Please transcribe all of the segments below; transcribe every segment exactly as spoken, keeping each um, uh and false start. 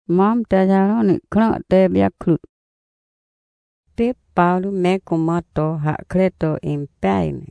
Mom tajaro ni kno te bia klut. Pe Paulo me komato ha kleto impeime.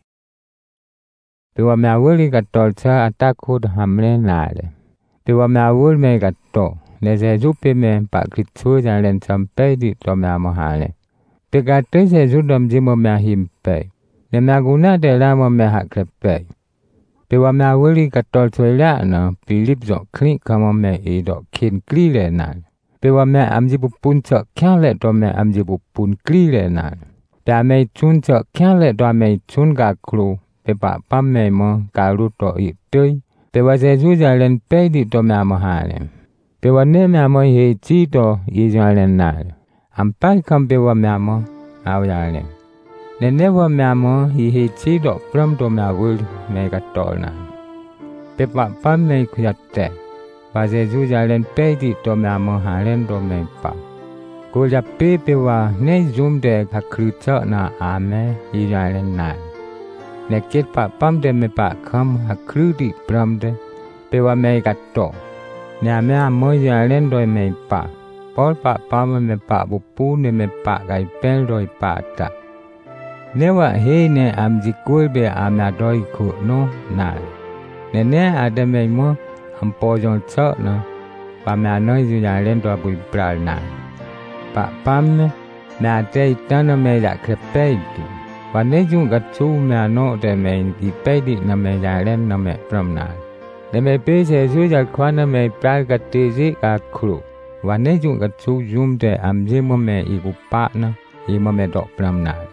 Pewa me awuli katol sa atakut hamle nale. Pewa me awul me kato. Nese zupi me pa kritsu jalen sampai di to me amohale. Pe kate se zudom jimo me himpe. Ne me aguna de lamo me ha klepe. Pewa me awuli katol suela na Philip zo klik kamo me ido kin klile nal. Pewa me amjibu punco kyale to me amjibu pun klile nal. Pe ame chun cho kyale to ame chun ga klu. Pe pa pam me mo kalu to i tui. Pewa se zujalen pe di to me amohale. Pewa ne me amo he chi to i jalen nal. Ampai kam pewa me amo awyale. Ne newa me amo hi he chi to pram to me awul me katol na. Pe pa pam me kuyate. Pa se zujalen pe di to me amo halen to me pa. Ko ja pe pewa ne zoom de ka krucha na ame i jalen nal. Ne kit pa pam de me pa kam ha kru di pram de. Pewa me kato. Ne ame amo jalen do me pa. Pol pa pam me pa bupu ne me pa gai pel do pa ta. Newa he ne am jikul be am na doi ku no nal. Ne ne adame mo am po jon cho no. Pa me anoi ju jalen do bui pral nal. Pa pam ne me ate tana me ya krepe di. Pa ne ju gatsu me ano de me di pe di na me jalen na me pram nal. Ne me pe se ju jal kwana me pral gati zi ka kru. Wa ne ju gatsu jum de am jimo me igu pa na. Imo me do pram nal.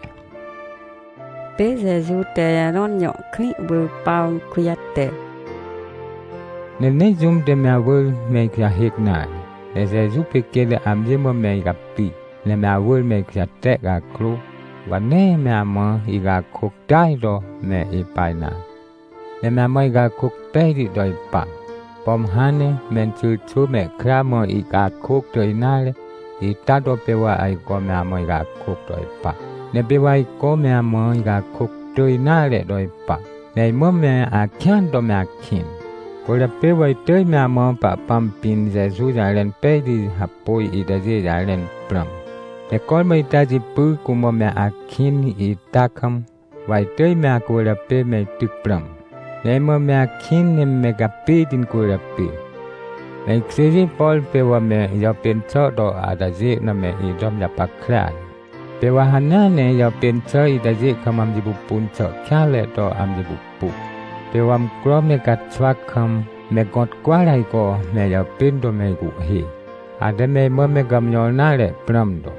Pe Jesu te yaron yo kli bu Paul kuyate. Ne ne jum de me awul me kya hik nal. Ne Jesu pe kele am jimo me gapi. Ne me awul me kya te ga kru. Wa ne me amo iga kuk dai do me ipai nal. Ne me amo iga kuk pe di do ipa. Pom hane men chu chu me kramo iga kuk do inale. I tato pewa ai ko me amo iga kuk do ipa. Ne pewa i ko me amo iga kuk do inale do ipa. Ne mo me a kyan do me a kin. Ko la pewa i tui me amo pa pampin Jesu jalen pe di hapoi i da je jalen pram. Ne kol me itaji pu kumo me a kin i takam. Wai tui me a ko la pe me tuk pram. Ne mo me a kin ne me ga pe din ko la pe. Ne ksiri pol pewa me ya pen cho do a da je na me i dom ya pa kran. Pewa hana ne ya pen cho i da je kamam jibu pun cho kyale do am jibu pu. Pewa mkro me ka chwak kam me got kwa lai ko me ya pen do me gu he. Ada me mo me gam nyol na le pram do.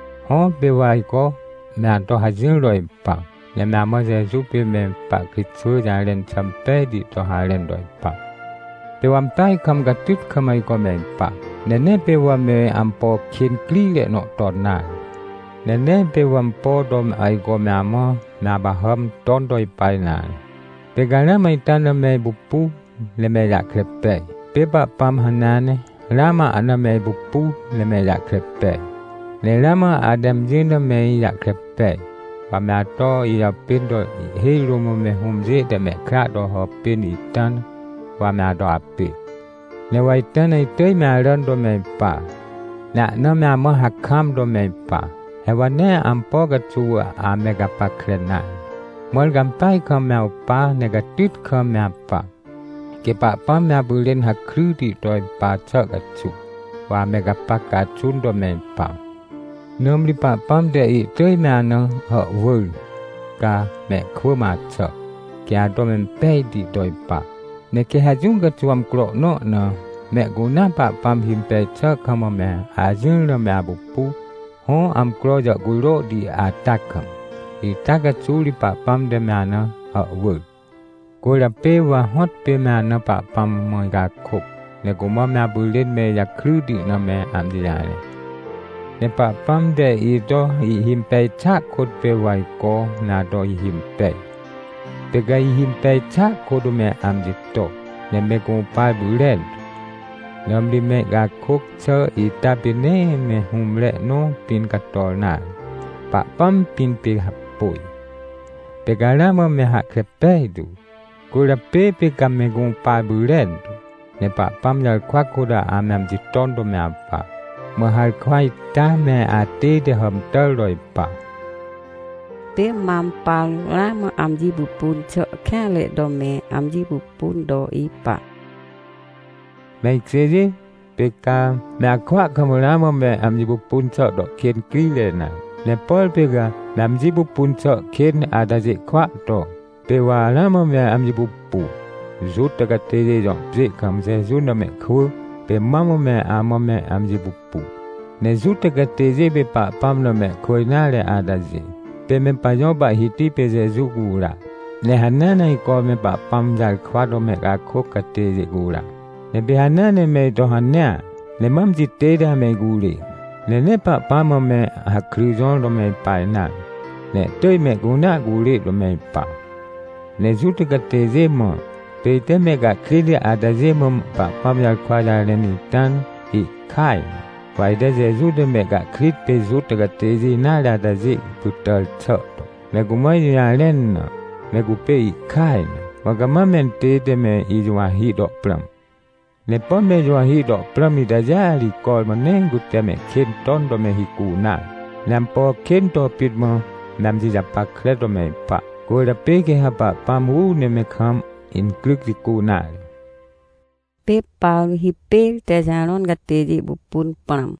Ho pewa i ko me a do ha jin roi pa. Ne me amo Jesu pe me pa kitsu jalen champe di to halen do pa. Pewa mtai kam gatit kamai ko me pa. Ne ne pewa me ampo kin kli le no ton na. Ne ne pewa mpo dom ai ko me amo na baham ton doi pai na. Pe gana mai tana me bupu le me ya krepe. Pe pa pam hanane lama ana me bupu le me ya krepe. Le lama adam jina me ya krepe. Pa me ato i ya pin do he rumo me humje de me kra do ho pin i tan. Wa me ado api. Ne wai tan ai tui me aran do me pa. Na no me amo hakam do me pa. He wa ne ampo gatu a me ga pa krena. Mol gampai kam me pa negatit kam me pa. Ke pa pa me abulen hakru di do pa cha gatu. Wa me ga pa ka chun do me pa. Nom li pa pam de i tui me ano ho wul. Ka me khu ma cha. Ke a do me pe di do pa. Ne ke hajung ga chuam kro no na me guna pa pam him pe cha kama me ajung na me abu pu ho am kro ja guro di atakam I taka chuli pa pam de me ana a wul ko la pe wa hot pe me ana pa pam mo ga khop ne ko ma me abu len me ya kru di na me am di ya ne pa pam de I do I him pe cha khot pe wai ko na do I him pe Pe gai him pe cha ko do me am di to ne me ko pa bu len nam di me ga khok cha I ta pe ne me hum le no pin ka tol na pa pam pin pe ha poi pe ga la mo me ha ke pe du ko la pe pe ka me ko pa bu len ne pa pam ya kwa kuda amam ji ton do me pa ma hal khwai ta me a te de ham tel roi pa te mam pal la ma am ji bu pun cho kha le do me am ji bu pun do i pa me se ji pe ka me kwa kamula ma me am ji bu pun cho do kien kri le na ne pol pe ga am ji bu pun cho kien a da ji kwa to pe wa la ma me am ji bu pu rút ta cái gì đó dễ cầm dễ rút nó mẹ khô bé mắm mẹ à mắm mẹ am gì bụng bụng nè rút ta cái gì bé pa pam nó mẹ khôi na le à đã gì bé mẹ pa nhau ba hiti bé dễ rút gu la nè hắn này có mẹ pa pam giải khoa đó mẹ cả khô cái gì gu la nè bé hắn này mẹ đó hắn nè nè mắm gì tê ra mẹ gu li nè nè pa pam mẹ hạt khử giòn đó mẹ pa na nè tôi mẹ gu na gu li đó mẹ pa nè rút ta cái gì mà pe te me ga krili adaze mom pa pam ya kwa la le ni tan i khai vai de je zu de me ga krit pe zu te ga te ji na la da ji putal cho me gu mai ya len me gu pe i khai wa ga ma men te de me i wa hi do pram le po me jo hi do pram i da ja li kol ma ne gu te me ken ton do me hi ku na lam po ken to pit mo nam ji ja pa kre do me pa ko da pe ke ha pa pa mu ne me kham in kluk di kuna pe pal hi pe te janon ga te ji bu pun pam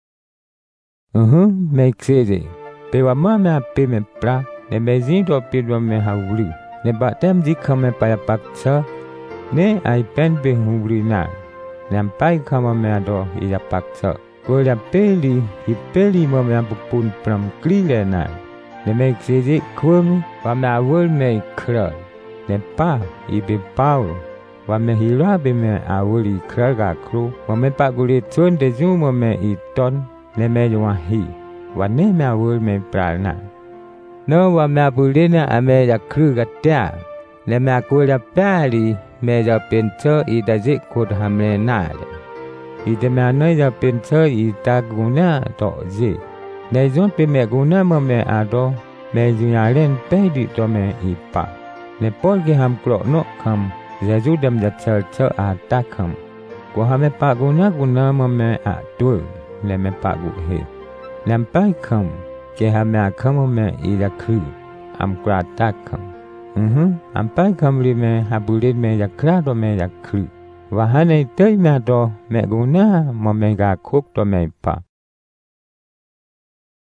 uh make se pe wa ma ma pe me pra ne me zin do pe do me ha wuri ne ba tem ji kham me pa ya pak cha ne ai pen pe hu wuri na nam pai kham me do i ya pak cha ko ya pe li hi pe li mo me bu pun pram kli le na ne make se ji khom wa ma wol me khra ne pa i be pau wa me hira be me a wuri kra ga kru wa me pa guri chon de zu mo me i ton ne me wa hi wa ne me a wul me pra na no wa me bu le na a me ya kru ga ta ne me ko ya pa li me ya pen cho i da ji ko ha me na le i de me no ya pen cho i ta gu na to ji ne zon pe me gu na mo me a do me ju ya len pe di to me i pa ne pol ke ham klo no kham jeju dem ja chal cho a ta kham ko ha me pa gu na gu na mo me a tu le me pa gu he lam pa kham ke ha me kham mo me i la khu am kra ta kham mhm am pa kham li me ha bu le me ya kra do me ya khu wa ha ne te me do me gu na mo me ga khok do me pa